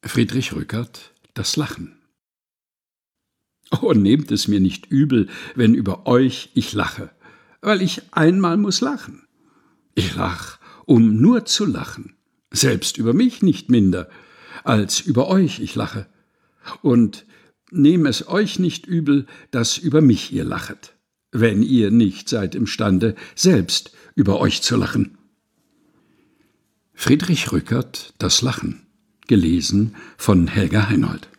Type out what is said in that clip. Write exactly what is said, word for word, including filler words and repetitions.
Friedrich Rückert: Das Lachen. Oh, nehmt es mir nicht übel, wenn über euch ich lache, weil ich einmal muß lachen. Ich lach, um nur zu lachen, selbst über mich nicht minder, als über euch ich lache. Und nehm es euch nicht übel, dass über mich ihr lachet, wenn ihr nicht seid imstande, selbst über euch zu lachen. Friedrich Rückert: Das Lachen. Gelesen von Helga Heinold.